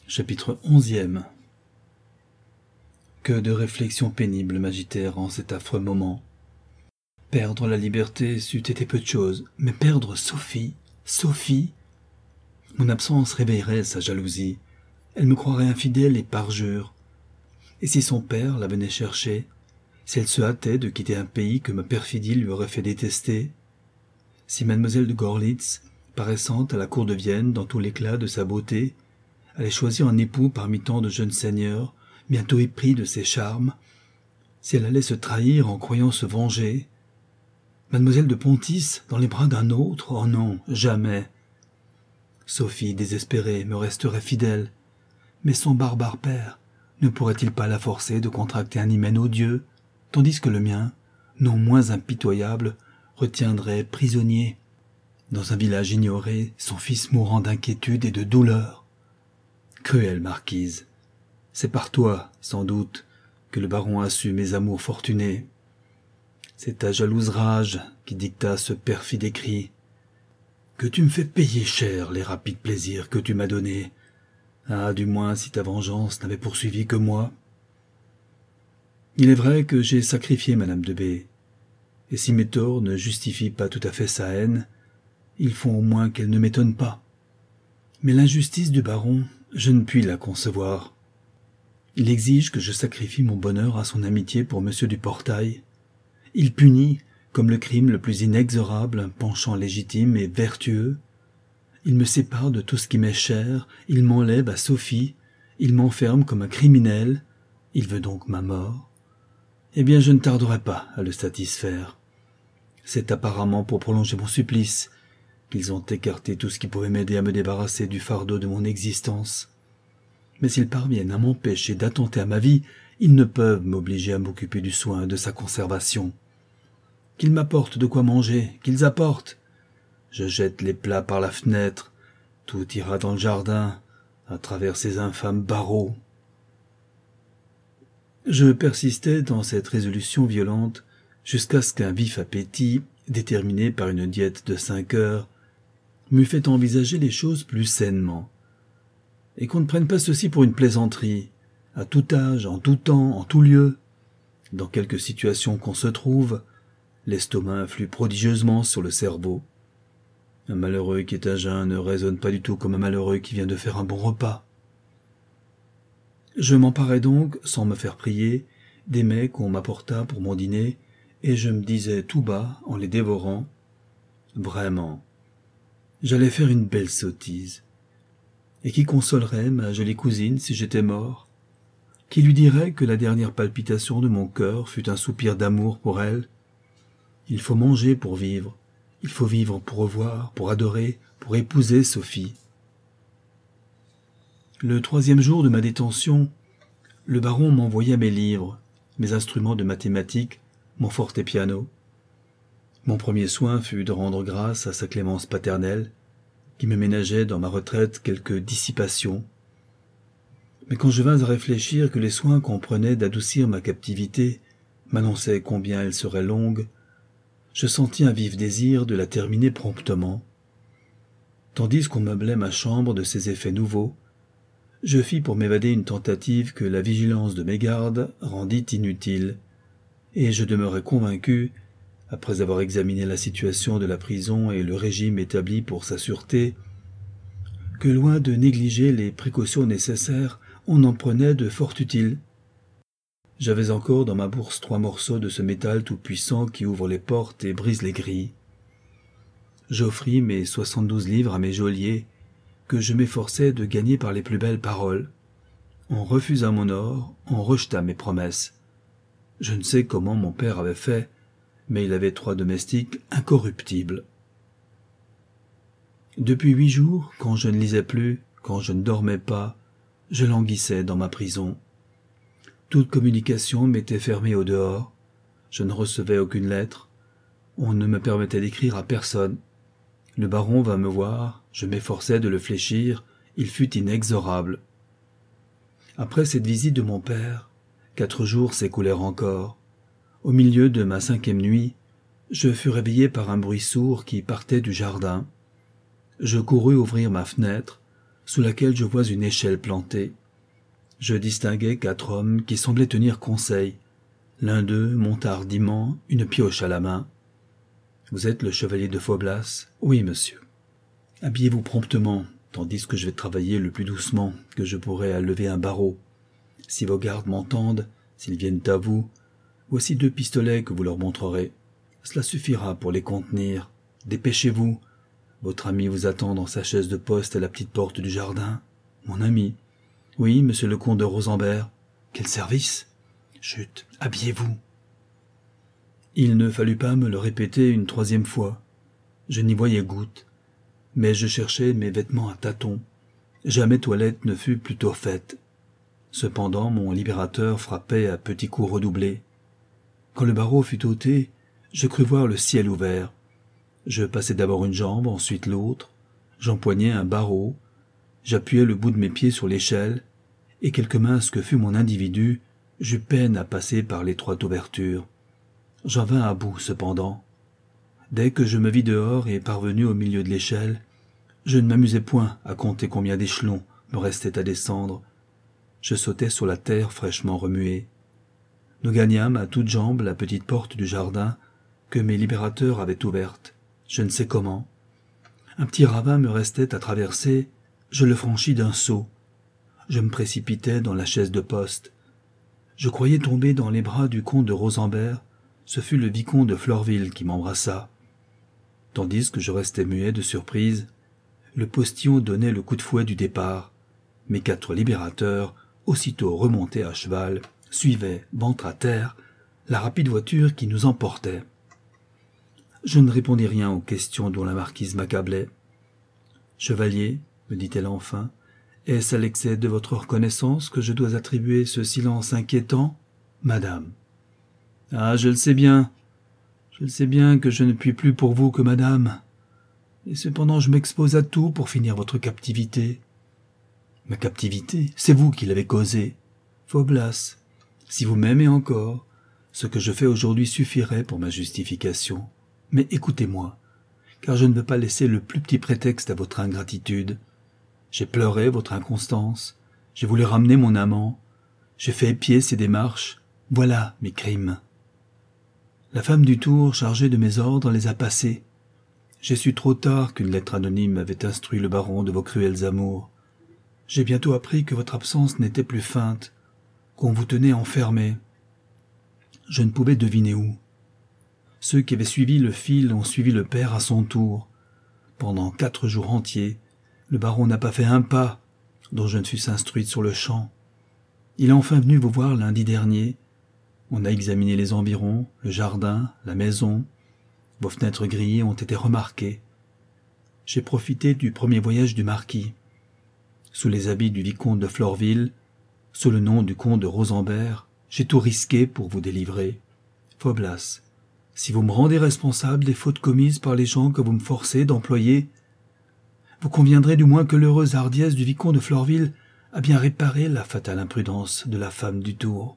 Chapitre 11. Que de réflexions pénibles m'agitèrent en cet affreux moment. Perdre la liberté c'eût été peu de chose, mais perdre Sophie, mon absence réveillerait sa jalousie. Elle me croirait infidèle et parjure. Et si son père la venait chercher, si elle se hâtait de quitter un pays que ma perfidie lui aurait fait détester, si mademoiselle de Gorlitz, paraissant à la cour de Vienne dans tout l'éclat de sa beauté, allait choisir un époux parmi tant de jeunes seigneurs, bientôt épris de ses charmes, si elle allait se trahir en croyant se venger, mademoiselle de Pontis dans les bras d'un autre, oh non, jamais. Sophie, désespérée, me resterait fidèle, mais son barbare père ne pourrait-il pas la forcer de contracter un hymen odieux, tandis que le mien, non moins impitoyable, retiendrait prisonnier, dans un village ignoré, son fils mourant d'inquiétude et de douleur. Cruelle marquise, c'est par toi, sans doute, que le baron a su mes amours fortunés. C'est ta jalouse rage qui dicta ce perfide écrit. Que tu me fais payer cher les rapides plaisirs que tu m'as donnés. Ah, du moins si ta vengeance n'avait poursuivi que moi. Il est vrai que j'ai sacrifié madame de B, et si mes torts ne justifient pas tout à fait sa haine, ils font au moins qu'elle ne m'étonne pas. Mais l'injustice du baron, je ne puis la concevoir. Il exige que je sacrifie mon bonheur à son amitié pour monsieur du Portail. Il punit, comme le crime le plus inexorable, un penchant légitime et vertueux. Il me sépare de tout ce qui m'est cher, il m'enlève à Sophie, il m'enferme comme un criminel, il veut donc ma mort. Eh bien, je ne tarderai pas à le satisfaire. C'est apparemment pour prolonger mon supplice qu'ils ont écarté tout ce qui pouvait m'aider à me débarrasser du fardeau de mon existence. Mais s'ils parviennent à m'empêcher d'attenter à ma vie, ils ne peuvent m'obliger à m'occuper du soin de sa conservation. Qu'ils m'apportent de quoi manger, qu'ils apportent. Je jette les plats par la fenêtre, tout ira dans le jardin, à travers ces infâmes barreaux. Je persistais dans cette résolution violente jusqu'à ce qu'un vif appétit, déterminé par une diète de 5 heures, m'eût fait envisager les choses plus sainement. Et qu'on ne prenne pas ceci pour une plaisanterie, à tout âge, en tout temps, en tout lieu. Dans quelque situation qu'on se trouve, l'estomac influe prodigieusement sur le cerveau. Un malheureux qui est à jeun ne raisonne pas du tout comme un malheureux qui vient de faire un bon repas. Je m'emparai donc, sans me faire prier, des mets qu'on m'apporta pour mon dîner, et je me disais tout bas, en les dévorant, « Vraiment, j'allais faire une belle sottise. Et qui consolerait ma jolie cousine si j'étais mort? Qui lui dirait que la dernière palpitation de mon cœur fut un soupir d'amour pour elle? Il faut manger pour vivre, il faut vivre pour revoir, pour adorer, pour épouser Sophie. » Le 3e jour de ma détention, le baron m'envoya mes livres, mes instruments de mathématiques, mon fortepiano. Mon premier soin fut de rendre grâce à sa clémence paternelle, qui me ménageait dans ma retraite quelques dissipations. Mais quand je vins à réfléchir que les soins qu'on prenait d'adoucir ma captivité m'annonçaient combien elle serait longue, je sentis un vif désir de la terminer promptement. Tandis qu'on meublait ma chambre de ces effets nouveaux, je fis pour m'évader une tentative que la vigilance de mes gardes rendit inutile, et je demeurai convaincu, après avoir examiné la situation de la prison et le régime établi pour sa sûreté, que loin de négliger les précautions nécessaires, on en prenait de fort utiles. J'avais encore dans ma bourse 3 morceaux de ce métal tout-puissant qui ouvre les portes et brise les grilles. J'offris mes 72 livres à mes geôliers, que je m'efforçais de gagner par les plus belles paroles. On refusa mon or, on rejeta mes promesses. Je ne sais comment mon père avait fait, mais il avait 3 domestiques incorruptibles. Depuis 8 jours, quand je ne lisais plus, quand je ne dormais pas, je languissais dans ma prison. Toute communication m'était fermée au dehors, je ne recevais aucune lettre, on ne me permettait d'écrire à personne. Le baron vint me voir, je m'efforçais de le fléchir, il fut inexorable. Après cette visite de mon père, 4 jours s'écoulèrent encore. Au milieu de ma 5e nuit, je fus réveillé par un bruit sourd qui partait du jardin. Je courus ouvrir ma fenêtre, sous laquelle je vois une échelle plantée. Je distinguais 4 hommes qui semblaient tenir conseil. L'un d'eux monta hardiment, une pioche à la main. « Vous êtes le chevalier de Faublas ?»« Oui, monsieur. »« Habillez-vous promptement, tandis que je vais travailler le plus doucement que je pourrai à lever un barreau. Si vos gardes m'entendent, s'ils viennent à vous, voici 2 pistolets que vous leur montrerez. Cela suffira pour les contenir. Dépêchez-vous. Votre ami vous attend dans sa chaise de poste à la petite porte du jardin. »« Mon ami ?»« Oui, monsieur le comte de Rosenberg. »« Quel service ?»« Chut, habillez-vous. » Il ne fallut pas me le répéter une 3e fois. Je n'y voyais goutte, mais je cherchais mes vêtements à tâtons. Jamais toilette ne fut plus tôt faite. Cependant, mon libérateur frappait à petits coups redoublés. Quand le barreau fut ôté, je crus voir le ciel ouvert. Je passai d'abord une jambe, ensuite l'autre. J'empoignai un barreau. J'appuyai le bout de mes pieds sur l'échelle, et quelque mince que fût mon individu, j'eus peine à passer par l'étroite ouverture. J'en vins à bout, cependant. Dès que je me vis dehors et parvenu au milieu de l'échelle, je ne m'amusai point à compter combien d'échelons me restait à descendre. Je sautai sur la terre fraîchement remuée. Nous gagnâmes à toutes jambes la petite porte du jardin que mes libérateurs avaient ouverte, je ne sais comment. Un petit ravin me restait à traverser, je le franchis d'un saut. Je me précipitai dans la chaise de poste. Je croyais tomber dans les bras du comte de Rosenberg. Ce fut le vicomte de Florville qui m'embrassa. Tandis que je restais muet de surprise, le postillon donnait le coup de fouet du départ. Mes 4 libérateurs, aussitôt remontés à cheval, suivaient, ventre à terre, la rapide voiture qui nous emportait. Je ne répondis rien aux questions dont la marquise m'accablait. « Chevalier, me dit-elle enfin, est-ce à l'excès de votre reconnaissance que je dois attribuer ce silence inquiétant ? Madame. » « Ah, je le sais bien que je ne puis plus pour vous que madame. Et cependant je m'expose à tout pour finir votre captivité. » « Ma captivité, c'est vous qui l'avez causée. Faublas, si vous m'aimez encore, ce que je fais aujourd'hui suffirait pour ma justification. Mais écoutez-moi, car je ne veux pas laisser le plus petit prétexte à votre ingratitude. J'ai pleuré votre inconstance, j'ai voulu ramener mon amant, j'ai fait épier ses démarches, voilà mes crimes. La femme du tour, chargée de mes ordres, les a passés. J'ai su trop tard qu'une lettre anonyme avait instruit le baron de vos cruels amours. J'ai bientôt appris que votre absence n'était plus feinte, qu'on vous tenait enfermé. Je ne pouvais deviner où. Ceux qui avaient suivi le fil ont suivi le père à son tour. Pendant 4 jours entiers, le baron n'a pas fait un pas dont je ne fusse instruite sur le champ. Il est enfin venu vous voir lundi dernier. On a examiné les environs, le jardin, la maison. Vos fenêtres grillées ont été remarquées. J'ai profité du premier voyage du marquis. Sous les habits du vicomte de Florville, sous le nom du comte de Rosenberg, j'ai tout risqué pour vous délivrer. Faublas, si vous me rendez responsable des fautes commises par les gens que vous me forcez d'employer, vous conviendrez du moins que l'heureuse hardiesse du vicomte de Florville a bien réparé la fatale imprudence de la femme du tour.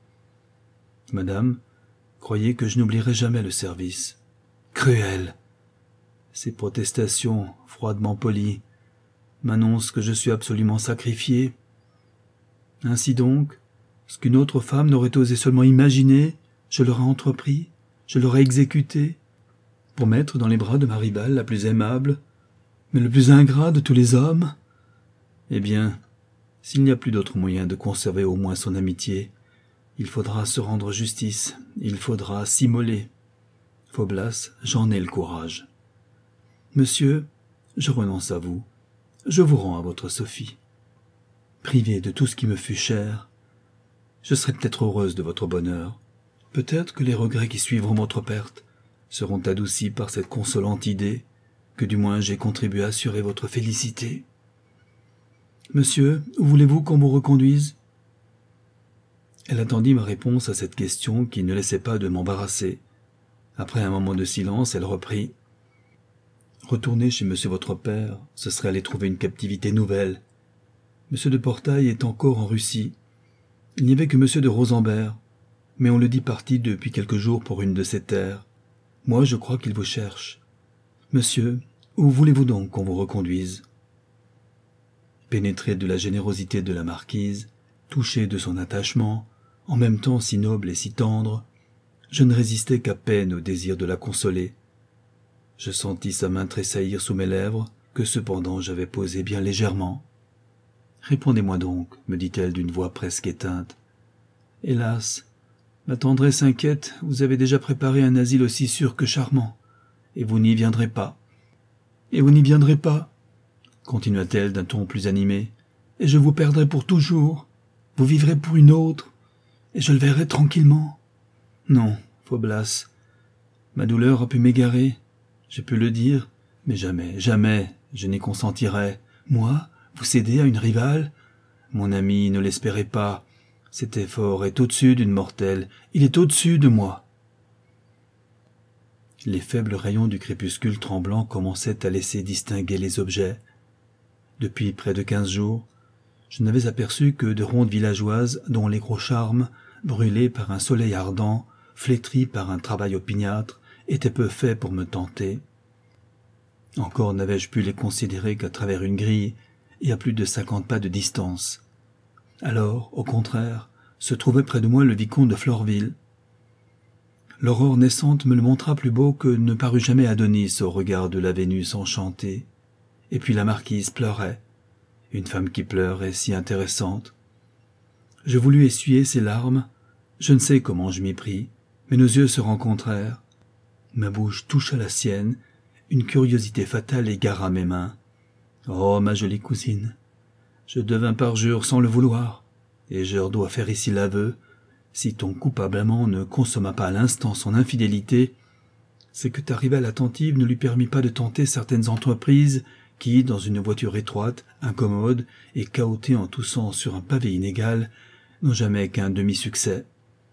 Madame, croyez que je n'oublierai jamais le service. Cruel. Ces protestations, froidement polies, m'annoncent que je suis absolument sacrifié. Ainsi donc, ce qu'une autre femme n'aurait osé seulement imaginer, je l'aurais entrepris, je l'aurais exécuté, pour mettre dans les bras de ma rivale la plus aimable, mais le plus ingrat de tous les hommes. Eh bien, s'il n'y a plus d'autre moyen de conserver au moins son amitié, il faudra se rendre justice, il faudra s'immoler. Faublas, j'en ai le courage. Monsieur, je renonce à vous. Je vous rends à votre Sophie. Privée de tout ce qui me fut cher, je serai peut-être heureuse de votre bonheur. Peut-être que les regrets qui suivront votre perte seront adoucis par cette consolante idée que du moins j'ai contribué à assurer votre félicité. Monsieur, où voulez-vous qu'on vous reconduise ? Elle attendit ma réponse à cette question qui ne laissait pas de m'embarrasser. Après un moment de silence, elle reprit. Retourner chez monsieur votre père, ce serait aller trouver une captivité nouvelle. Monsieur de Portail est encore en Russie. Il n'y avait que monsieur de Rosenberg, mais on le dit parti depuis quelques jours pour une de ses terres. Moi, je crois qu'il vous cherche. Monsieur, où voulez-vous donc qu'on vous reconduise ? Pénétré de la générosité de la marquise, touché de son attachement, en même temps si noble et si tendre, je ne résistai qu'à peine au désir de la consoler. Je sentis sa main tressaillir sous mes lèvres, que cependant j'avais posées bien légèrement. « Répondez-moi donc, me dit-elle d'une voix presque éteinte. Hélas, ma tendresse inquiète, vous avez déjà préparé un asile aussi sûr que charmant, et vous n'y viendrez pas. Et vous n'y viendrez pas, continua-t-elle d'un ton plus animé, et je vous perdrai pour toujours. Vous vivrez pour une autre, et je le verrai tranquillement. Non, Faublas, ma douleur a pu m'égarer, j'ai pu le dire, mais jamais, jamais je n'y consentirai. Moi, vous céder à une rivale? Mon ami, ne l'espérez pas. Cet effort est au-dessus d'une mortelle, il est au-dessus de moi. Les faibles rayons du crépuscule tremblant commençaient à laisser distinguer les objets. Depuis près de 15 jours, je n'avais aperçu que de rondes villageoises dont les gros charmes, brûlés par un soleil ardent, flétris par un travail opiniâtre, étaient peu faits pour me tenter. Encore n'avais-je pu les considérer qu'à travers une grille et à plus de 50 pas de distance. Alors, au contraire, se trouvait près de moi le vicomte de Florville. L'aurore naissante me le montra plus beau que ne parut jamais Adonis au regard de la Vénus enchantée. Et puis la marquise pleurait. Une femme qui pleure est si intéressante. Je voulus essuyer ses larmes. Je ne sais comment je m'y pris, mais nos yeux se rencontrèrent. Ma bouche toucha la sienne. Une curiosité fatale égara mes mains. Oh, ma jolie cousine, je devins parjure sans le vouloir, et je dois faire ici l'aveu, si ton coupable amant ne consomma pas à l'instant son infidélité, c'est que ta rivale attentive ne lui permit pas de tenter certaines entreprises qui, dans une voiture étroite, incommode et cahotée en tous sens sur un pavé inégal, n'ont jamais qu'un demi-succès.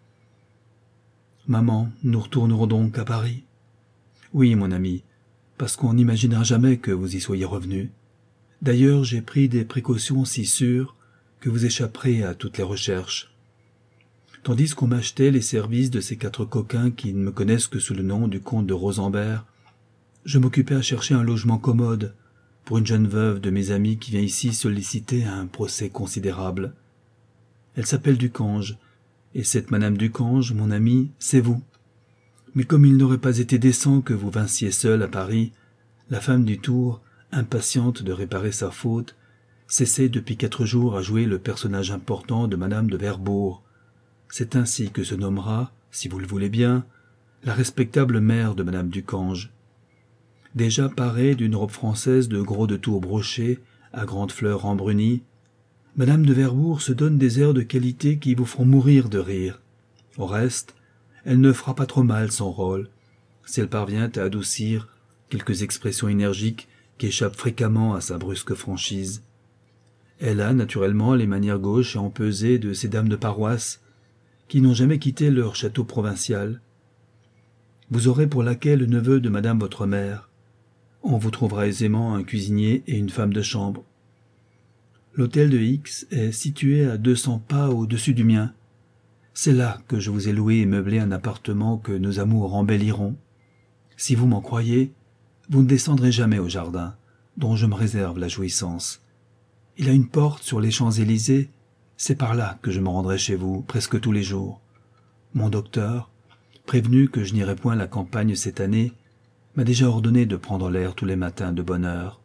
Maman, nous retournerons donc à Paris? Oui, mon ami, parce qu'on n'imaginera jamais que vous y soyez revenu. D'ailleurs, j'ai pris des précautions si sûres que vous échapperez à toutes les recherches. Tandis qu'on m'achetait les services de ces 4 coquins qui ne me connaissent que sous le nom du comte de Rosenberg, je m'occupais à chercher un logement commode pour une jeune veuve de mes amis qui vient ici solliciter un procès considérable. Elle s'appelle Ducange, et cette madame Ducange, mon amie, c'est vous. Mais comme il n'aurait pas été décent que vous vinssiez seule à Paris, la femme du Tour, impatiente de réparer sa faute, s'essaie depuis 4 jours à jouer le personnage important de madame de Verbourg. C'est ainsi que se nommera, si vous le voulez bien, la respectable mère de madame Ducange. Déjà parée d'une robe française de gros de tours brochés, à grandes fleurs embrunies, madame de Verbourg se donne des airs de qualité qui vous feront mourir de rire. Au reste, elle ne fera pas trop mal son rôle, si elle parvient à adoucir quelques expressions énergiques qui échappent fréquemment à sa brusque franchise. Elle a naturellement les manières gauches et empesées de ces dames de paroisse qui n'ont jamais quitté leur château provincial. Vous aurez pour laquais le neveu de madame votre mère. On vous trouvera aisément un cuisinier et une femme de chambre. L'hôtel de X est situé à 200 pas au-dessus du mien. C'est là que je vous ai loué et meublé un appartement que nos amours embelliront. Si vous m'en croyez, vous ne descendrez jamais au jardin, dont je me réserve la jouissance. Il a une porte sur les Champs-Élysées, c'est par là que je me rendrai chez vous presque tous les jours. Mon docteur, prévenu que je n'irai point à la campagne cette année, m'a déjà ordonné de prendre l'air tous les matins de bonne heure.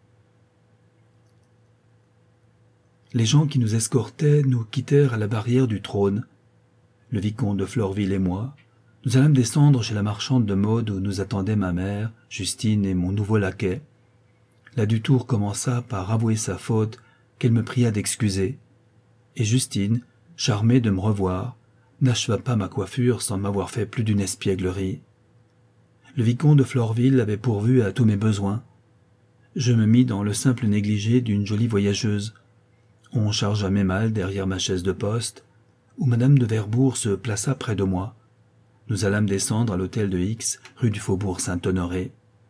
Les gens qui nous escortaient nous quittèrent à la barrière du trône. Le vicomte de Florville et moi, nous allâmes descendre chez la marchande de mode où nous attendaient ma mère, Justine et mon nouveau laquais. La Dutour commença par avouer sa faute qu'elle me pria d'excuser, et Justine, charmée de me revoir, n'acheva pas ma coiffure sans m'avoir fait plus d'une espièglerie. Le vicomte de Florville avait pourvu à tous mes besoins. Je me mis dans le simple négligé d'une jolie voyageuse. On chargea mes malles derrière ma chaise de poste, où madame de Verbourg se plaça près de moi. Nous allâmes descendre à l'hôtel de X, rue du Faubourg Saint-Honoré.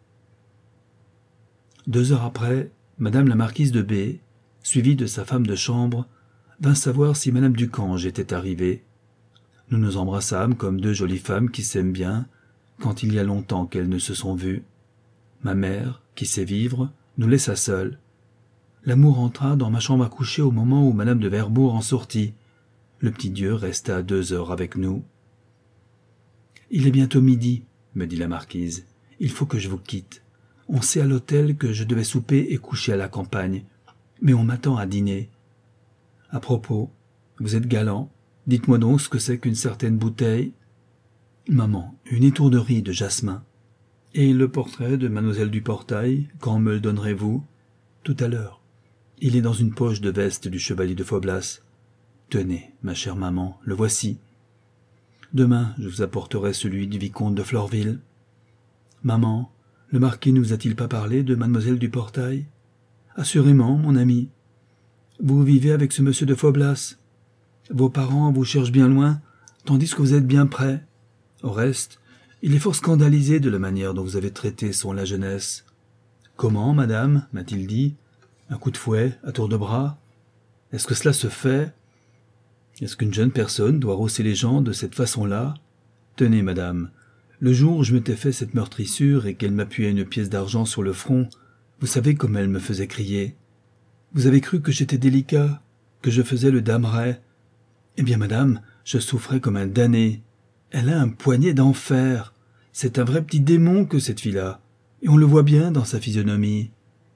2 heures après, madame la marquise de B, suivie de sa femme de chambre, vint savoir si madame Ducange était arrivée. Nous nous embrassâmes comme 2 jolies femmes qui s'aiment bien, quand il y a longtemps qu'elles ne se sont vues. Ma mère, qui sait vivre, nous laissa seuls. L'amour entra dans ma chambre à coucher au moment où madame de Verbourg en sortit. Le petit Dieu resta 2 heures avec nous. « Il est bientôt midi, me dit la marquise. Il faut que je vous quitte. On sait à l'hôtel que je devais souper et coucher à la campagne, mais on m'attend à dîner. À propos, vous êtes galant. Dites-moi donc ce que c'est qu'une certaine bouteille. Maman, une étourderie de jasmin. Et le portrait de mademoiselle du Portail, quand me le donnerez-vous? Tout à l'heure. Il est dans une poche de veste du chevalier de Faublas. Tenez, ma chère maman, le voici. Demain, je vous apporterai celui du vicomte de Florville. Maman, le marquis ne vous a-t-il pas parlé de mademoiselle du Portail? Assurément, mon ami. Vous vivez avec ce monsieur de Faublas. Vos parents vous cherchent bien loin, tandis que vous êtes bien près. Au reste, il est fort scandalisé de la manière dont vous avez traité son la jeunesse. Comment, madame, m'a-t-il dit? Un coup de fouet, à tour de bras? Est-ce que cela se fait? Est-ce qu'une jeune personne doit rosser les gens de cette façon-là? Tenez, madame, le jour où je m'étais fait cette meurtrissure et qu'elle m'appuyait une pièce d'argent sur le front, vous savez comme elle me faisait crier. Vous avez cru que j'étais délicat, que je faisais le dameret. Eh bien, madame, je souffrais comme un damné. Elle a un poignet d'enfer. C'est un vrai petit démon que cette fille-là, et on le voit bien dans sa physionomie.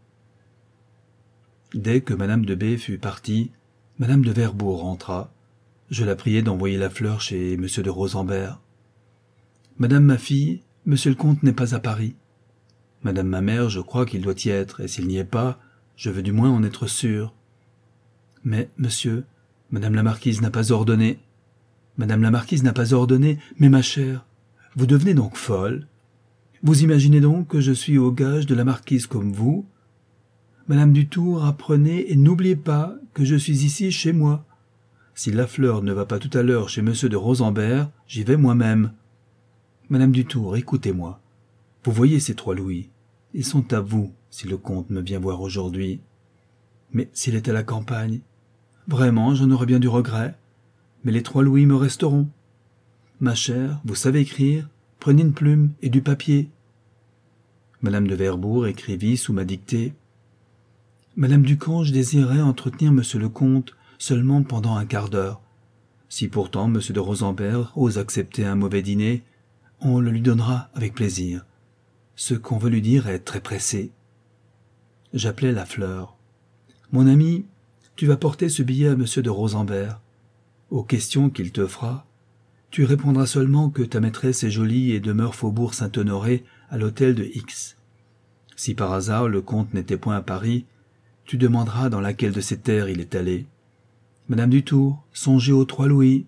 Dès que madame de B fut partie, madame de Verbourg rentra. Je la priai d'envoyer la fleur chez monsieur de Rosenberg. Madame ma fille, monsieur le comte n'est pas à Paris. Madame ma mère, je crois qu'il doit y être, et s'il n'y est pas, je veux du moins en être sûr. Mais, monsieur, madame la marquise n'a pas ordonné. Madame la marquise n'a pas ordonné, mais ma chère, vous devenez donc folle. Vous imaginez donc que je suis au gage de la marquise comme vous? Madame Dutour, apprenez et n'oubliez pas que je suis ici chez moi. Si la fleur ne va pas tout à l'heure chez monsieur de Rosenberg, j'y vais moi-même. Madame Dutour, écoutez-moi. Vous voyez ces 3 louis. Ils sont à vous, si le comte me vient voir aujourd'hui. Mais s'il est à la campagne, vraiment, j'en aurais bien du regret. Mais les 3 louis me resteront. Ma chère, vous savez écrire, prenez une plume et du papier. Madame de Verbourg écrivit sous ma dictée. Madame Ducange désirait entretenir monsieur le comte seulement pendant un quart d'heure. Si pourtant monsieur de Rosenberg ose accepter un mauvais dîner, on le lui donnera avec plaisir. Ce qu'on veut lui dire est très pressé. J'appelai la fleur. Mon ami, tu vas porter ce billet à monsieur de Rosenberg. Aux questions qu'il te fera, tu répondras seulement que ta maîtresse est jolie et demeure faubourg Saint-Honoré à l'hôtel de X. Si par hasard le comte n'était point à Paris, tu demanderas dans laquelle de ces terres il est allé. Madame Dutour, songez aux 3 louis.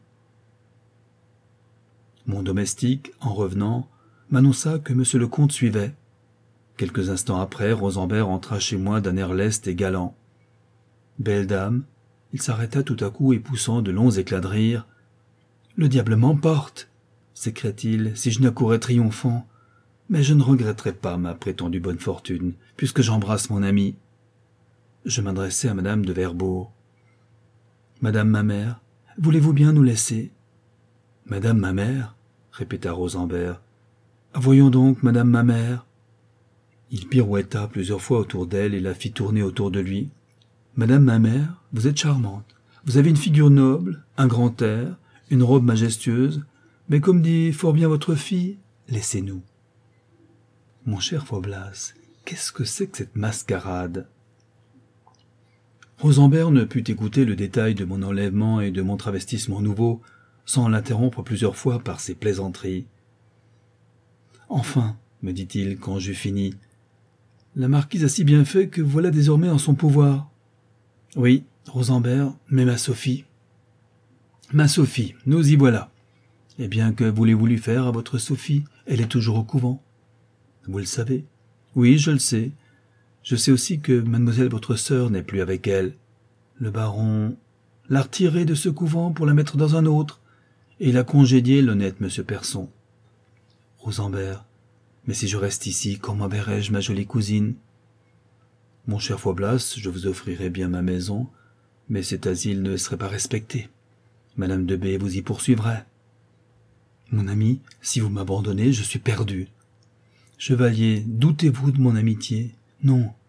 Mon domestique, en revenant, m'annonça que monsieur le comte suivait. Quelques instants après, Rosenberg entra chez moi d'un air leste et galant. Belle dame, il s'arrêta tout à coup et poussant de longs éclats de rire. « Le diable m'emporte » s'écria-t-il, si je n'accourais triomphant. Mais je ne regretterai pas ma prétendue bonne fortune, puisque j'embrasse mon ami. Je m'adressai à madame de Verbourg. « Madame ma mère, voulez-vous bien nous laisser ?»« Madame ma mère ?» répéta Rosenberg. « Voyons donc, madame ma mère. » Il pirouetta plusieurs fois autour d'elle et la fit tourner autour de lui. « Madame ma mère, vous êtes charmante. Vous avez une figure noble, un grand air, une robe majestueuse, mais comme dit fort bien votre fille, laissez-nous. » Mon cher Faublas, qu'est-ce que c'est que cette mascarade? Rosenberg ne put écouter le détail de mon enlèvement et de mon travestissement nouveau, sans l'interrompre plusieurs fois par ses plaisanteries. « Enfin, me dit-il quand j'eus fini, la marquise a si bien fait que voilà désormais en son pouvoir. Oui, Rosenberg, mais ma Sophie. Ma Sophie, nous y voilà. Eh bien, que voulez-vous lui faire à votre Sophie? Elle est toujours au couvent. Vous le savez? Oui, je le sais. Je sais aussi que mademoiselle votre sœur n'est plus avec elle. Le baron l'a retirée de ce couvent pour la mettre dans un autre, et il a congédié l'honnête monsieur Persson. Rosenberg, mais si je reste ici, comment verrai-je ma jolie cousine? Mon cher Faublas, je vous offrirai bien ma maison, mais cet asile ne serait pas respecté. Madame de B vous y poursuivrait. Mon ami, si vous m'abandonnez, je suis perdu. Chevalier, doutez-vous de mon amitié? Non,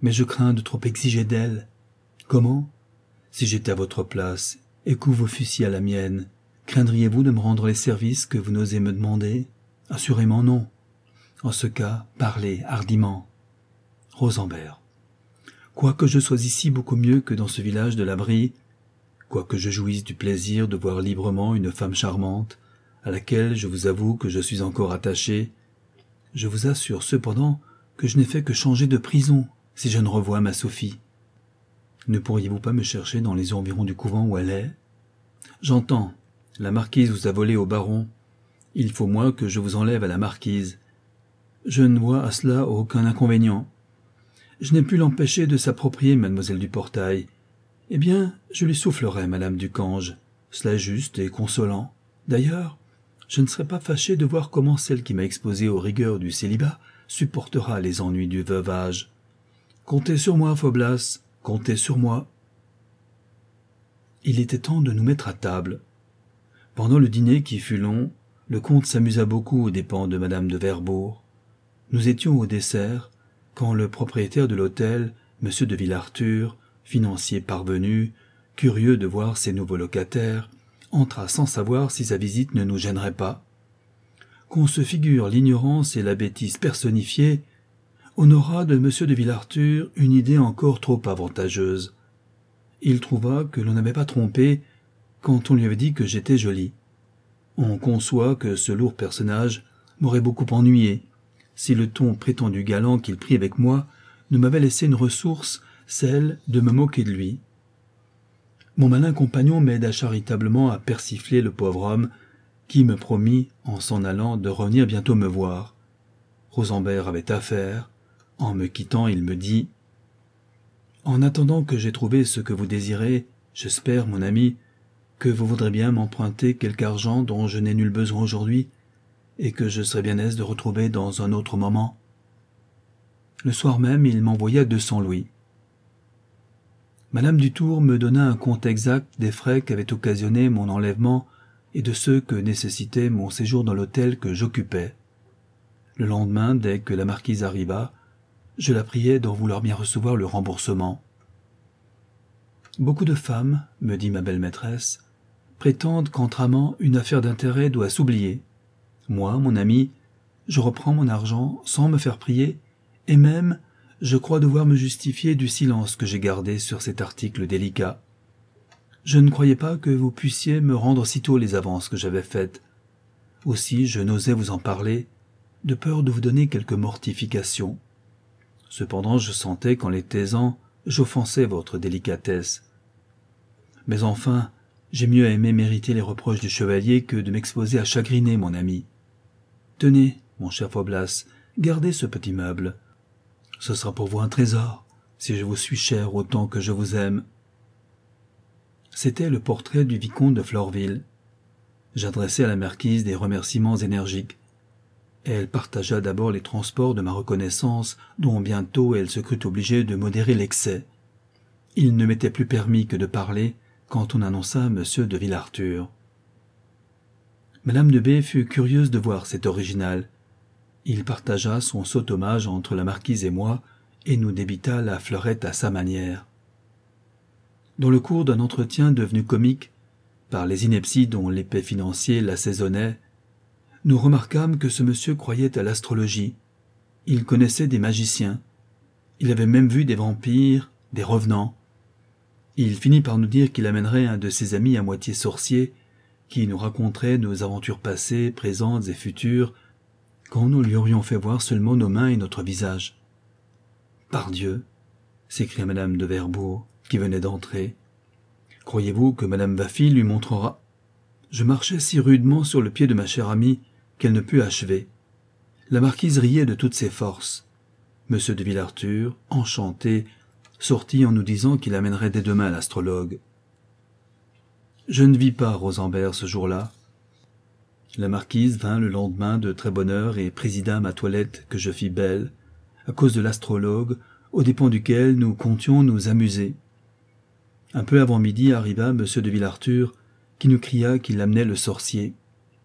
mais je crains de trop exiger d'elle. Comment? Si j'étais à votre place, et que vous fussiez à la mienne, craindriez-vous de me rendre les services que vous n'osez me demander? Assurément non. En ce cas, parlez hardiment. Rosenberg. Quoique je sois ici beaucoup mieux que dans ce village de l'abri, quoique je jouisse du plaisir de voir librement une femme charmante, à laquelle je vous avoue que je suis encore attaché, je vous assure cependant que je n'ai fait que changer de prison si je ne revois ma Sophie. Ne pourriez-vous pas me chercher dans les environs du couvent où elle est? J'entends. La marquise vous a volé au baron. Il faut moins que je vous enlève à la marquise. Je ne vois à cela aucun inconvénient. Je n'ai pu l'empêcher de s'approprier mademoiselle du Portail. Eh bien, je lui soufflerai, madame Ducange. Cela est juste et consolant. D'ailleurs, je ne serais pas fâché de voir comment celle qui m'a exposé aux rigueurs du célibat supportera les ennuis du veuvage. Comptez sur moi, Faublas, comptez sur moi. Il était temps de nous mettre à table. Pendant le dîner qui fut long, le comte s'amusa beaucoup aux dépens de madame de Verbourg. Nous étions au dessert, quand le propriétaire de l'hôtel, M. de Villarthur, financier parvenu, curieux de voir ses nouveaux locataires, entra sans savoir si sa visite ne nous gênerait pas. Qu'on se figure l'ignorance et la bêtise personnifiées, on aura de M. de Villarthur une idée encore trop avantageuse. Il trouva que l'on n'avait pas trompé quand on lui avait dit que j'étais jolie. On conçoit que ce lourd personnage m'aurait beaucoup ennuyé, si le ton prétendu galant qu'il prit avec moi ne m'avait laissé une ressource, celle de me moquer de lui. Mon malin compagnon m'aida charitablement à persifler le pauvre homme, qui me promit, en s'en allant, de revenir bientôt me voir. Rosenberg avait affaire. En me quittant, il me dit « En attendant que j'aie trouvé ce que vous désirez, j'espère, mon ami, que vous voudrez bien m'emprunter quelque argent dont je n'ai nul besoin aujourd'hui, et que je serais bien aise de retrouver dans un autre moment. » Le soir même, il m'envoya 200 louis. Madame Dutour me donna un compte exact des frais qu'avait occasionné mon enlèvement et de ceux que nécessitait mon séjour dans l'hôtel que j'occupais. Le lendemain, dès que la marquise arriva, je la priai d'en vouloir bien recevoir le remboursement. Beaucoup de femmes, me dit ma belle maîtresse, prétendent qu'entre amants, une affaire d'intérêt doit s'oublier. Moi, mon ami, je reprends mon argent sans me faire prier, et même, je crois devoir me justifier du silence que j'ai gardé sur cet article délicat. Je ne croyais pas que vous puissiez me rendre sitôt les avances que j'avais faites. Aussi, je n'osais vous en parler, de peur de vous donner quelque mortification. Cependant, je sentais qu'en les taisant, j'offensais votre délicatesse. Mais enfin, j'ai mieux aimé mériter les reproches du chevalier que de m'exposer à chagriner mon ami. Tenez, mon cher Faublas, gardez ce petit meuble. Ce sera pour vous un trésor, si je vous suis cher autant que je vous aime. C'était le portrait du vicomte de Florville. J'adressai à la marquise des remerciements énergiques. Elle partagea d'abord les transports de ma reconnaissance, dont bientôt elle se crut obligée de modérer l'excès. Il ne m'était plus permis que de parler quand on annonça M. de Villarthur. Madame de B fut curieuse de voir cet original. Il partagea son sot hommage entre la marquise et moi, et nous débita la fleurette à sa manière. Dans le cours d'un entretien devenu comique, par les inepties dont l'épais financier l'assaisonnait, nous remarquâmes que ce monsieur croyait à l'astrologie. Il connaissait des magiciens. Il avait même vu des vampires, des revenants. Il finit par nous dire qu'il amènerait un de ses amis à moitié sorcier, qui nous raconterait nos aventures passées, présentes et futures, quand nous lui aurions fait voir seulement nos mains et notre visage. « Pardieu !» s'écria madame de Verbourg, qui venait d'entrer. « Croyez-vous que madame Vaffy lui montrera ?» Je marchais si rudement sur le pied de ma chère amie qu'elle ne put achever. La marquise riait de toutes ses forces. M. de Villarthur, enchanté, sortit en nous disant qu'il amènerait dès demain l'astrologue. Je ne vis pas Rosenberg ce jour-là. La marquise vint le lendemain de très bonne heure et présida ma toilette que je fis belle, à cause de l'astrologue, aux dépens duquel nous comptions nous amuser. Un peu avant midi arriva M. de Villarthur, qui nous cria qu'il amenait le sorcier.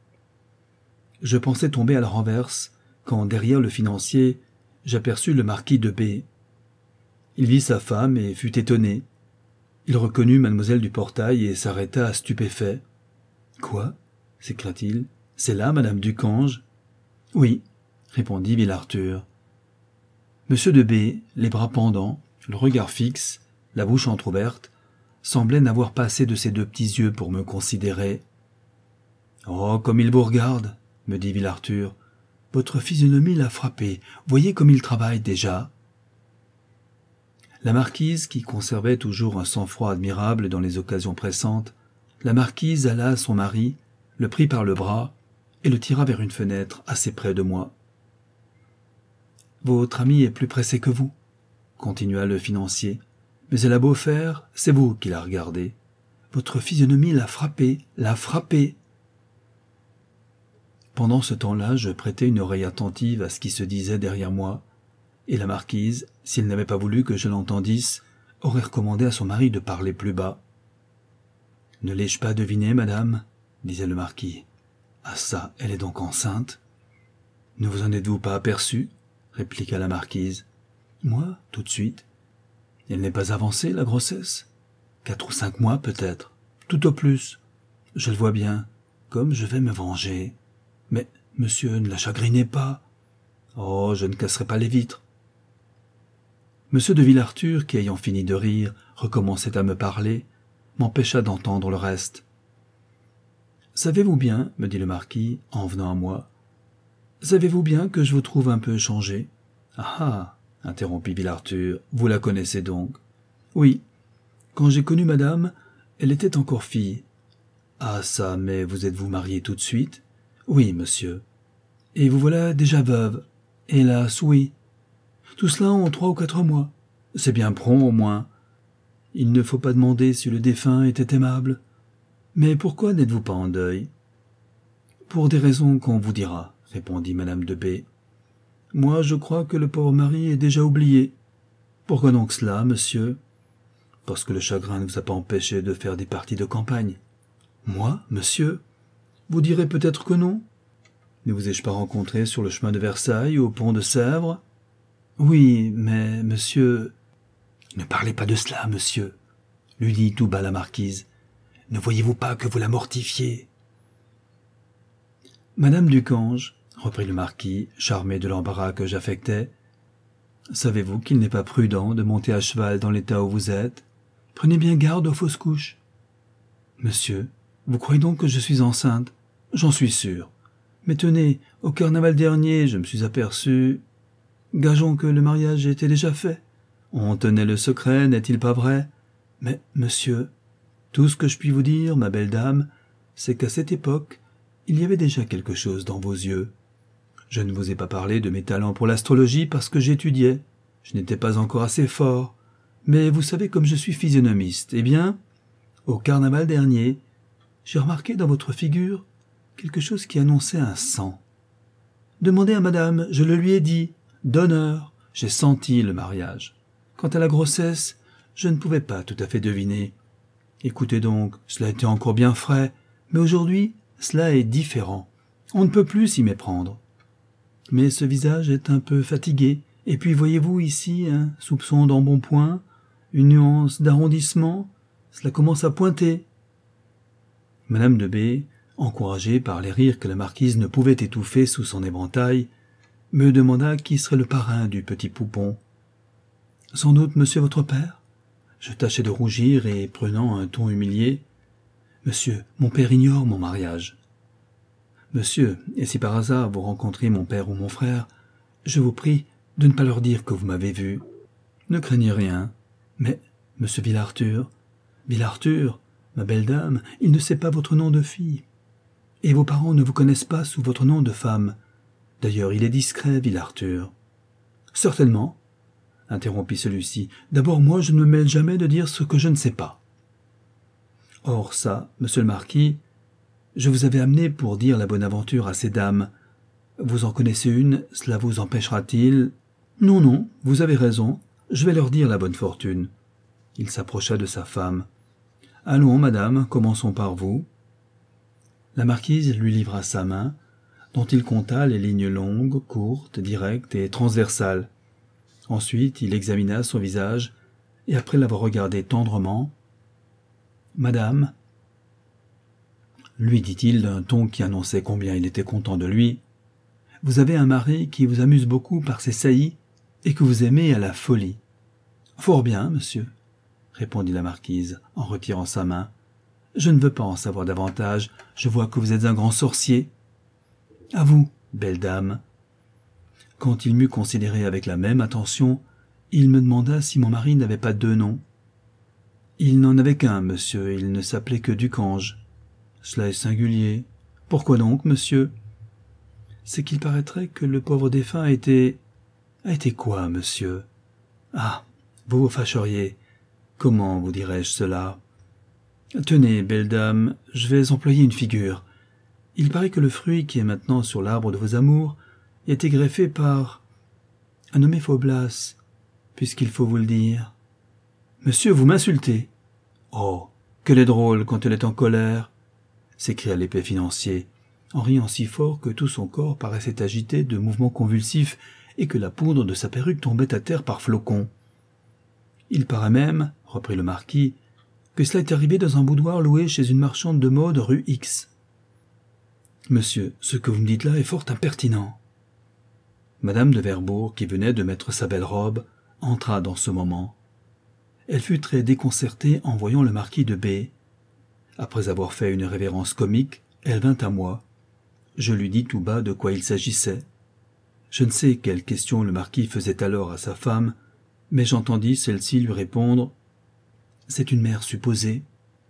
Je pensais tomber à la renverse, quand derrière le financier, j'aperçus le marquis de B. Il vit sa femme et fut étonné. Il reconnut mademoiselle du Portail et s'arrêta stupéfait. « Quoi » s'écria-t-il. « C'est là, madame Ducange ?»« Oui, » répondit Ville-Arthur. Monsieur de B, les bras pendants, le regard fixe, la bouche entr'ouverte, semblait n'avoir pas assez de ses deux petits yeux pour me considérer. « Oh, comme il vous regarde !» me dit Ville-Arthur. « Votre physionomie l'a frappé. Voyez comme il travaille déjà. » La marquise, qui conservait toujours un sang-froid admirable dans les occasions pressantes, la marquise alla à son mari, le prit par le bras et le tira vers une fenêtre assez près de moi. « Votre amie est plus pressée que vous, » continua le financier, « mais elle a beau faire, c'est vous qui la regardez. Votre physionomie l'a frappé, l'a frappé. » Pendant ce temps-là, je prêtais une oreille attentive à ce qui se disait derrière moi, et la marquise, s'il n'avait pas voulu que je l'entendisse, aurait recommandé à son mari de parler plus bas. « Ne l'ai-je pas deviné, madame ?» disait le marquis. « Ah ça, elle est donc enceinte ?»« Ne vous en êtes-vous pas aperçu ?» répliqua la marquise. « Moi, tout de suite. Elle n'est pas avancée, la grossesse ? 4 ou 5 mois, peut-être. Tout au plus. Je le vois bien, comme je vais me venger. Mais, monsieur, ne la chagrinez pas. Oh, je ne casserai pas les vitres. » Monsieur de Ville-Arthur, qui ayant fini de rire, recommençait à me parler, m'empêcha d'entendre le reste. « Savez-vous bien, me dit le marquis, en venant à moi, savez-vous bien que je vous trouve un peu changé ?»« Ah ah, interrompit Ville-Arthur, vous la connaissez donc ?»« Oui, quand j'ai connu madame, elle était encore fille. »« Ah ça, mais vous êtes-vous marié tout de suite ?»« Oui, monsieur. »« Et vous voilà déjà veuve. »« Hélas, oui. » Tout cela en 3 ou 4 mois. C'est bien prompt au moins. Il ne faut pas demander si le défunt était aimable. Mais pourquoi n'êtes-vous pas en deuil ? Pour des raisons qu'on vous dira, répondit madame de B. Moi, je crois que le pauvre mari est déjà oublié. Pourquoi donc cela, monsieur ? Parce que le chagrin ne vous a pas empêché de faire des parties de campagne. Moi, monsieur ? Vous direz peut-être que non. Ne vous ai-je pas rencontré sur le chemin de Versailles, au pont de Sèvres ? Oui, mais, monsieur... Ne parlez pas de cela, monsieur, lui dit tout bas la marquise. Ne voyez-vous pas que vous la mortifiez ? Madame Ducange, reprit le marquis, charmé de l'embarras que j'affectais, savez-vous qu'il n'est pas prudent de monter à cheval dans l'état où vous êtes ? Prenez bien garde aux fausses couches. Monsieur, vous croyez donc que je suis enceinte ? J'en suis sûr. Mais tenez, au carnaval dernier, je me suis aperçu... Gageons que le mariage était déjà fait. On tenait le secret, n'est-il pas vrai ? Mais, monsieur, tout ce que je puis vous dire, ma belle dame, c'est qu'à cette époque, il y avait déjà quelque chose dans vos yeux. Je ne vous ai pas parlé de mes talents pour l'astrologie parce que j'étudiais. Je n'étais pas encore assez fort. Mais vous savez comme je suis physionomiste. Eh bien, au carnaval dernier, j'ai remarqué dans votre figure quelque chose qui annonçait un sang. Demandez à madame, je le lui ai dit. D'honneur, j'ai senti le mariage. Quant à la grossesse, je ne pouvais pas tout à fait deviner. Écoutez donc, cela était encore bien frais, mais aujourd'hui, cela est différent. On ne peut plus s'y méprendre. Mais ce visage est un peu fatigué, et puis voyez-vous ici un soupçon d'embonpoint, une nuance d'arrondissement, cela commence à pointer. Madame de B, encouragée par les rires que la marquise ne pouvait étouffer sous son éventail, me demanda qui serait le parrain du petit poupon. « Sans doute monsieur votre père ?» Je tâchai de rougir et, prenant un ton humilié, « Monsieur, mon père ignore mon mariage. »« Monsieur, et si par hasard vous rencontrez mon père ou mon frère, je vous prie de ne pas leur dire que vous m'avez vu. Ne craignez rien. Mais, monsieur Ville-Arthur, ma belle dame, il ne sait pas votre nom de fille. Et vos parents ne vous connaissent pas sous votre nom de femme. D'ailleurs, il est discret, Ville-Arthur. »« Certainement, » interrompit celui-ci. « D'abord, moi, je ne me mêle jamais de dire ce que je ne sais pas. »« Or ça, monsieur le marquis, je vous avais amené pour dire la bonne aventure à ces dames. Vous en connaissez une, cela vous empêchera-t-il ? » ?»« Non, non, vous avez raison, je vais leur dire la bonne fortune. » Il s'approcha de sa femme. « Allons, madame, commençons par vous. » La marquise lui livra sa main, dont il compta les lignes longues, courtes, directes et transversales. Ensuite, il examina son visage, et après l'avoir regardé tendrement, « Madame, » lui dit-il d'un ton qui annonçait combien il était content de lui, « vous avez un mari qui vous amuse beaucoup par ses saillies et que vous aimez à la folie. »« Fort bien, monsieur, » répondit la marquise en retirant sa main. « Je ne veux pas en savoir davantage, je vois que vous êtes un grand sorcier. »« À vous, belle dame. » Quand il m'eut considéré avec la même attention, il me demanda si mon mari n'avait pas deux noms. « Il n'en avait qu'un, monsieur, il ne s'appelait que Ducange. »« Cela est singulier. Pourquoi donc, monsieur ?»« C'est qu'il paraîtrait que le pauvre défunt a été... »« A été quoi, monsieur ?»« Ah, vous vous fâcheriez. Comment vous dirais-je cela ? Tenez, belle dame, je vais employer une figure. Il paraît que le fruit qui est maintenant sur l'arbre de vos amours a été greffé par un nommé Faublas, puisqu'il faut vous le dire. »« Monsieur, vous m'insultez. »« Oh, qu'elle est drôle quand elle est en colère !» s'écria l'épais financier, en riant si fort que tout son corps paraissait agité de mouvements convulsifs et que la poudre de sa perruque tombait à terre par flocons. « Il paraît même, reprit le marquis, que cela est arrivé dans un boudoir loué chez une marchande de mode rue X. »« Monsieur, ce que vous me dites là est fort impertinent. » Madame de Verbourg, qui venait de mettre sa belle robe, entra dans ce moment. Elle fut très déconcertée en voyant le marquis de B. Après avoir fait une révérence comique, elle vint à moi. Je lui dis tout bas de quoi il s'agissait. Je ne sais quelle question le marquis faisait alors à sa femme, mais j'entendis celle-ci lui répondre « C'est une mère supposée. »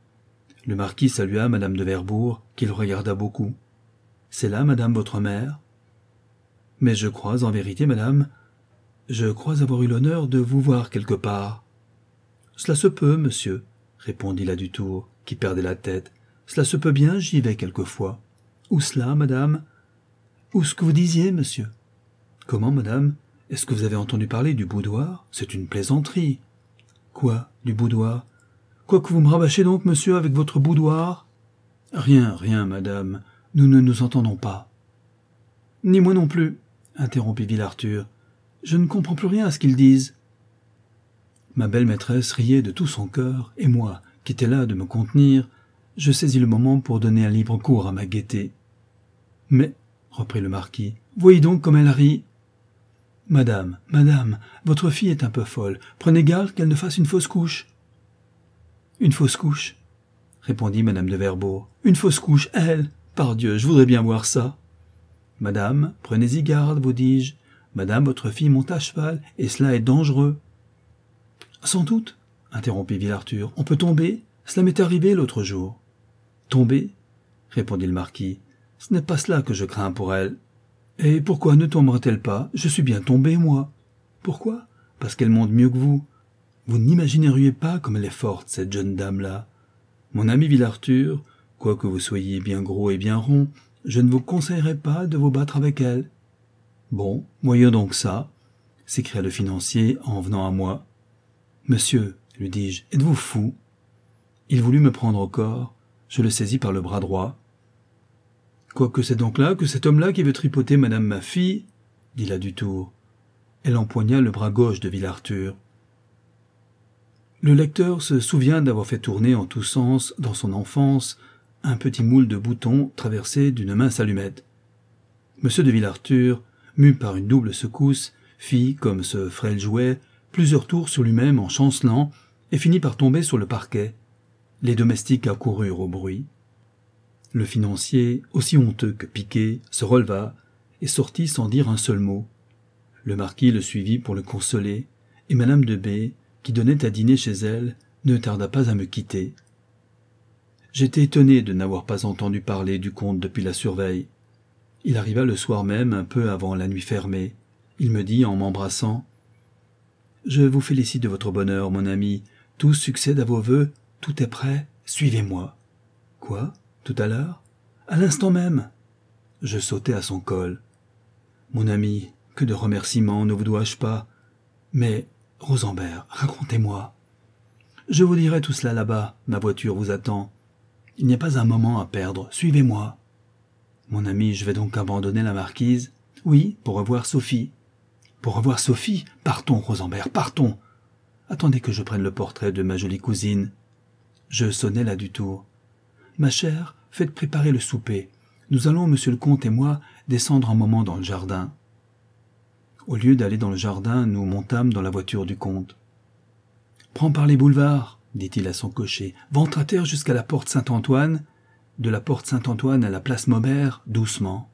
Le marquis salua madame de Verbourg, qu'il regarda beaucoup. « C'est là, madame, votre mère ?»« Mais je crois, en vérité, madame, je crois avoir eu l'honneur de vous voir quelque part. »« Cela se peut, monsieur, » répondit la Dutour, qui perdait la tête. « Cela se peut bien, j'y vais quelquefois. »« Où cela, madame ?»« Où ce que vous disiez, monsieur. »« Comment, madame ? Est-ce que vous avez entendu parler du boudoir ? C'est une plaisanterie. »« Quoi, du boudoir ? Quoi que vous me rabâchez donc, monsieur, avec votre boudoir ? »« Rien, rien, madame, nous ne nous entendons pas. »« Ni moi non plus, » interrompit Ville-Arthur. « Je ne comprends plus rien à ce qu'ils disent. » Ma belle maîtresse riait de tout son cœur, et moi, qui étais là de me contenir, je saisis le moment pour donner un libre cours à ma gaieté. « Mais, » reprit le marquis, « voyez donc comme elle rit. »« Madame, madame, votre fille est un peu folle. Prenez garde qu'elle ne fasse une fausse couche. »« Une fausse couche ?» répondit madame de Verbourg. « Une fausse couche, elle. Pardieu, je voudrais bien voir ça. »« Madame, prenez-y garde, vous dis-je. Madame, votre fille monte à cheval, et cela est dangereux. »« Sans doute, » interrompit Ville-Arthur. « On peut tomber. Cela m'est arrivé l'autre jour. »« Tomber ?» répondit le marquis. « Ce n'est pas cela que je crains pour elle. »« Et pourquoi ne tombera-t-elle pas ? Je suis bien tombé, moi. »« Pourquoi ? Parce qu'elle monte mieux que vous. Vous n'imagineriez pas comme elle est forte, cette jeune dame-là. Mon ami Ville-Arthur, quoique vous soyez bien gros et bien rond, je ne vous conseillerais pas de vous battre avec elle. »« Bon, voyons donc ça, » s'écria le financier en venant à moi. « Monsieur, lui dis-je, êtes-vous fou ?» Il voulut me prendre au corps. Je le saisis par le bras droit. « Quoique c'est donc là que cet homme-là qui veut tripoter madame ma fille, » dit la Dutour. Elle empoigna le bras gauche de Ville-Arthur. Le lecteur se souvient d'avoir fait tourner en tous sens, dans son enfance, un petit moule de boutons traversé d'une mince allumette. Monsieur de Ville-Arthur, mu par une double secousse, fit, comme ce frêle jouet, plusieurs tours sur lui-même en chancelant, et finit par tomber sur le parquet. Les domestiques accoururent au bruit. Le financier, aussi honteux que piqué, se releva et sortit sans dire un seul mot. Le marquis le suivit pour le consoler, et madame de B, qui donnait à dîner chez elle, ne tarda pas à me quitter. J'étais étonné de n'avoir pas entendu parler du comte depuis la surveille. Il arriva le soir même, un peu avant la nuit fermée. Il me dit, en m'embrassant, « Je vous félicite de votre bonheur, mon ami. Tout succède à vos vœux. Tout est prêt. Suivez-moi. »« Quoi ? Tout à l'heure ? » ?»« À l'instant même. » Je sautai à son col. « Mon ami, que de remerciements ne vous dois-je pas ? Mais, Rosenbert, racontez-moi. »« Je vous dirai tout cela là-bas. Ma voiture vous attend. Il n'y a pas un moment à perdre. Suivez-moi. »« Mon ami, je vais donc abandonner la marquise ? » « Oui, pour revoir Sophie. » Pour revoir Sophie, partons, Rosembert, partons. Attendez que je prenne le portrait de ma jolie cousine. Je sonnai là du tour. Ma chère, faites préparer le souper. Nous allons, monsieur le comte et moi, descendre un moment dans le jardin. Au lieu d'aller dans le jardin, nous montâmes dans la voiture du comte. Prends par les boulevards, dit-il à son cocher. Ventre à terre jusqu'à la porte Saint-Antoine. De la porte Saint-Antoine à la place Maubert, doucement.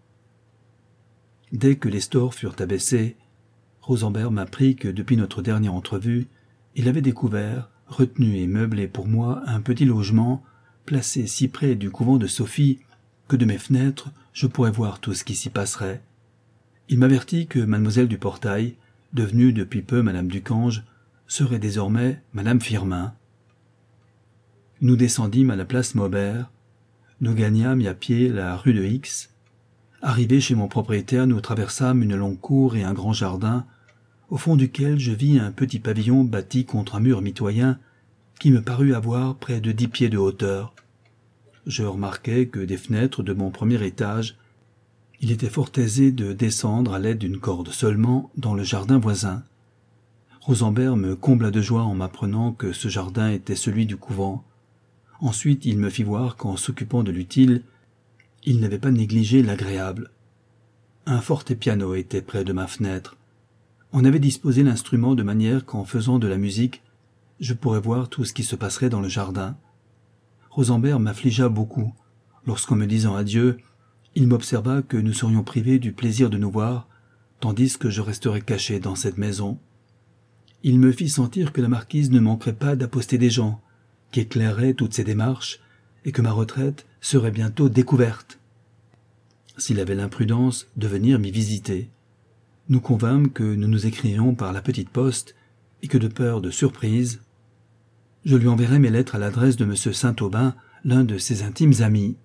Dès que les stores furent abaissés, Rosembert m'apprit que depuis notre dernière entrevue, il avait découvert, retenu et meublé pour moi un petit logement, placé si près du couvent de Sophie que de mes fenêtres je pourrais voir tout ce qui s'y passerait. Il m'avertit que mademoiselle du Portail, devenue depuis peu madame Ducange, serait désormais madame Firmin. Nous descendîmes à la place Maubert, nous gagnâmes à pied la rue de X. Arrivés chez mon propriétaire, nous traversâmes une longue cour et un grand jardin, au fond duquel je vis un petit pavillon bâti contre un mur mitoyen qui me parut avoir près de 10 pieds de hauteur. Je remarquai que des fenêtres de mon premier étage, il était fort aisé de descendre à l'aide d'une corde seulement dans le jardin voisin. Rosembert me combla de joie en m'apprenant que ce jardin était celui du couvent. Ensuite, il me fit voir qu'en s'occupant de l'utile, il n'avait pas négligé l'agréable. Un forte-piano était près de ma fenêtre. On avait disposé l'instrument de manière qu'en faisant de la musique, je pourrais voir tout ce qui se passerait dans le jardin. Rosembert m'affligea beaucoup. Lorsqu'en me disant adieu, il m'observa que nous serions privés du plaisir de nous voir, tandis que je resterais caché dans cette maison. Il me fit sentir que la marquise ne manquerait pas d'apposter des gens, qui éclaireraient toutes ses démarches, et que ma retraite serait bientôt découverte. S'il avait l'imprudence de venir m'y visiter. Nous convînmes que nous nous écririons par la petite poste, et que de peur de surprise, je lui enverrais mes lettres à l'adresse de M. Saint-Aubin, l'un de ses intimes amis.